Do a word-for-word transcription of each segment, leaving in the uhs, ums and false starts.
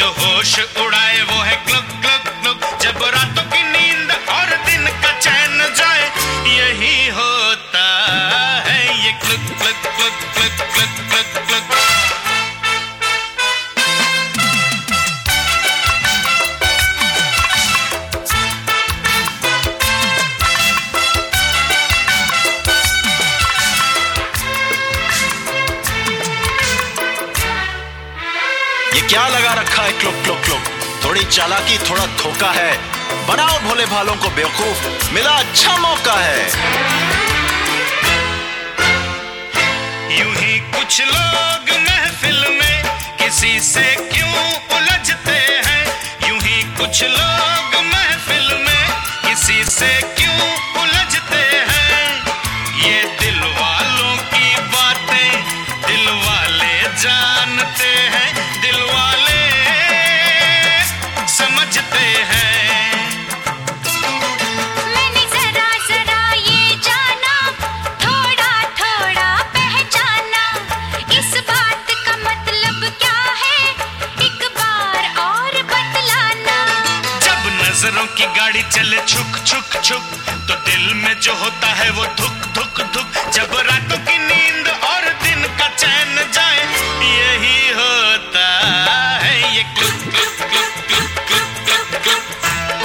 जो होश उड़ाए वो है क्लुक क्लुक क्लुक। जब रातों की नींद और दिन का चैन जाए, यही होता है ये क्लुक क्लुक क्लुक क्लुक क्लुक क्लुक क्लुक। ये क्या लगा रखा है क्लुक क्लुक क्लुक? थोड़ी चालाकी थोड़ा धोखा है, बनाओ भोले भालों को बेवकूफ, मिला अच्छा मौका है। यूं ही कुछ लोग महफिल में किसी से क्यों उलझते हैं, यूं ही कुछ लोग महफिल में किसी से क्यों उलझते हैं। ये दिल वालों की बातें दिल वाले जानते हैं, दिल वाले समझते हैं। मैंने जरा जरा ये जाना, थोड़ा थोड़ा पहचाना, इस बात का मतलब क्या है, एक बार और बतलाना। जब नजरों की गाड़ी चले छुक छुक छुक, तो दिल में जो होता है वो धुक धुक धुक। जब रातों की नींद और दिन का चैन जाए, यही होता है ये क्लुक क्लुक क्लुक क्लुक क्लुक क्लुक क्लुक।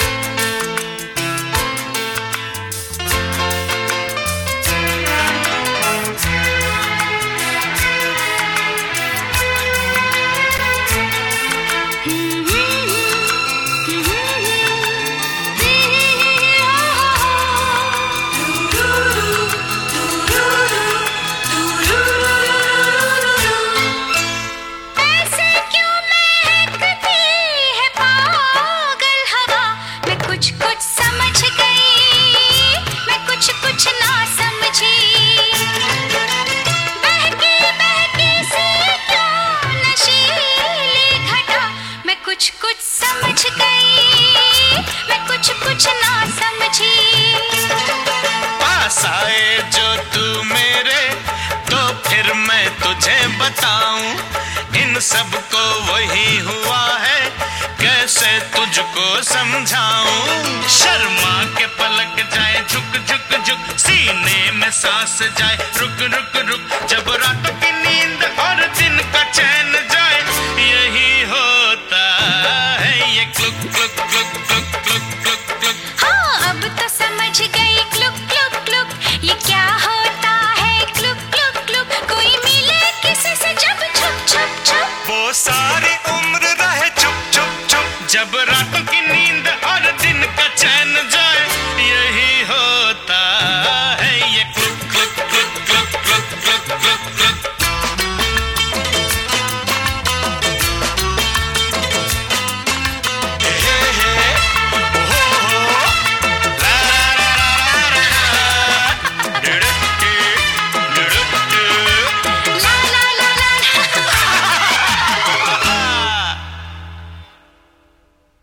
कुछ कुछ समझ गई, मैं कुछ कुछ ना समझी। पास आए जो तू मेरे, तो फिर मैं तुझे बताऊं, इन सब को वही हुआ है, कैसे तुझको समझाऊं। शर्मा के पलक जाए झुक झुक झुक, सीने में सांस जाए रुक रुक रुक। जब रातों की नींद और दिन का चैन जाए, यही होता है ये क्लुक क्लुक क्लुक क्लुक क्लुक क्लुक क्लुक। हाँ, अब तो समझ गई क्लुक क्लुक क्लुक, ये क्या होता है क्लुक क्लुक क्लुक। कोई मिले किसी से जब छुप छुप छुप, वो सारी उम्र रहे चुप चुप चुप। जब रातों की